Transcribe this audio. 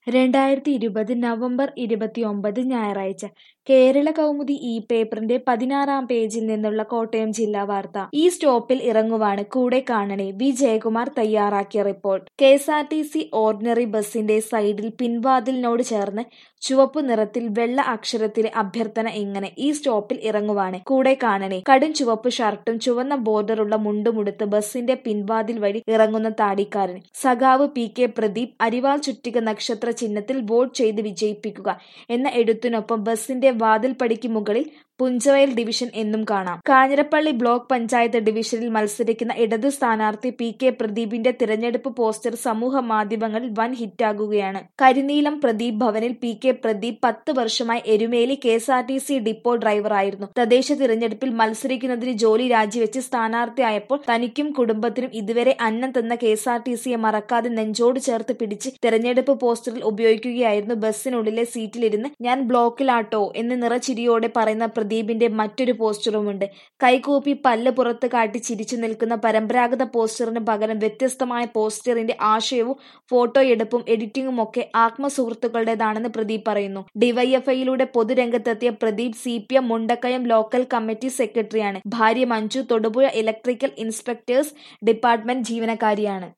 2020 November 29 ഞായറാഴ്ച കേരള കൗമുദി ഈ പേപ്പറിന്റെ 16-ാം പേജിൽ നിന്നുള്ള കോട്ടയം ജില്ലാ വാർത്ത. ഈ സ്റ്റോപ്പിൽ ഇറങ്ങുവാണ് കൂടെ കാണണേ. വി ജയകുമാർ തയ്യാറാക്കിയ റിപ്പോർട്ട്. കെഎസ്ആർടിസി ഓർഡിനറി ബസിന്റെ സൈഡിൽ പിൻവാതിലിനോട് ചേർന്ന് ചുവപ്പു നിറത്തിൽ വെള്ള അക്ഷരത്തിലെ അഭ്യർത്ഥന ഇങ്ങനെ: ഈ സ്റ്റോപ്പിൽ ഇറങ്ങുവാണ് കൂടെ കാണണേ. കടും ചുവപ്പ് ഷർട്ടും ചുവന്ന ബോർഡറുള്ള മുണ്ടുമുടുത്ത് ബസിന്റെ പിൻവാതിൽ വഴി ഇറങ്ങുന്ന താടിക്കാരൻ. സഖാവ് പി.കെ. പ്രദീപ്. അരിവാൾ ചുറ്റിക നക്ഷത്ര ചിഹ്നത്തിൽ വോട്ട് ചെയ്ത് വിജയിപ്പിക്കുക എന്ന എഴുത്തിനൊപ്പം ബസിന്റെ വാതിൽപ്പടിക്ക് മുകളിൽ പുഞ്ചവയൽ ഡിവിഷൻ എന്നും കാണാം. കാഞ്ഞിരപ്പള്ളി ബ്ലോക്ക് പഞ്ചായത്ത് ഡിവിഷനിൽ മത്സരിക്കുന്ന ഇടതു സ്ഥാനാർത്ഥി പി.കെ. പ്രദീപിന്റെ തിരഞ്ഞെടുപ്പ് പോസ്റ്റർ സമൂഹ മാധ്യമങ്ങളിൽ വൻ ഹിറ്റാകുകയാണ്. കരിനീലം പ്രദീപ് ഭവനിൽ പി.കെ. പ്രദീപ് 10 വർഷമായി എരുമേലി കെഎസ്ആർടിസി ഡിപ്പോ ഡ്രൈവറായിരുന്നു. തദ്ദേശ തിരഞ്ഞെടുപ്പിൽ മത്സരിക്കുന്നതിന് ജോലി രാജിവെച്ച് സ്ഥാനാർത്ഥിയായപ്പോൾ തനിക്കും കുടുംബത്തിനും ഇതുവരെ അന്നം തന്ന കെഎസ്ആർടിസിയെ മറക്കാതെ നെഞ്ചോട് ചേർത്ത് പിടിച്ച് തിരഞ്ഞെടുപ്പ് പോസ്റ്ററിൽ ഉപയോഗിക്കുകയായിരുന്നു. ബസ്സിനുള്ളിലെ സീറ്റിലിരുന്ന് "ഞാൻ ബ്ലോക്കിലാട്ടോ" എന്ന് നിറച്ചിരിയോടെ പറയുന്ന പ്രദീപിന്റെ മറ്റൊരു പോസ്റ്ററുമുണ്ട്. കൈകൂപ്പി പല്ല് പുറത്ത് കാട്ടി ചിരിച്ചു നിൽക്കുന്ന പരമ്പരാഗത പോസ്റ്ററിന് പകരം വ്യത്യസ്തമായ പോസ്റ്ററിന്റെ ആശയവും ഫോട്ടോയെടുപ്പും എഡിറ്റിംഗുമൊക്കെ ആത്മസുഹൃത്തുക്കളുടേതാണെന്ന് പ്രദീപ് പറയുന്നു. ഡിവൈഎഫ്ഐയിലൂടെ പൊതുരംഗത്തെത്തിയ Pradeep CPM Mundakayam local committee സെക്രട്ടറിയാണ്. ഭാര്യ Manju Thodupuzha electrical inspectors department ജീവനക്കാരിയാണ്.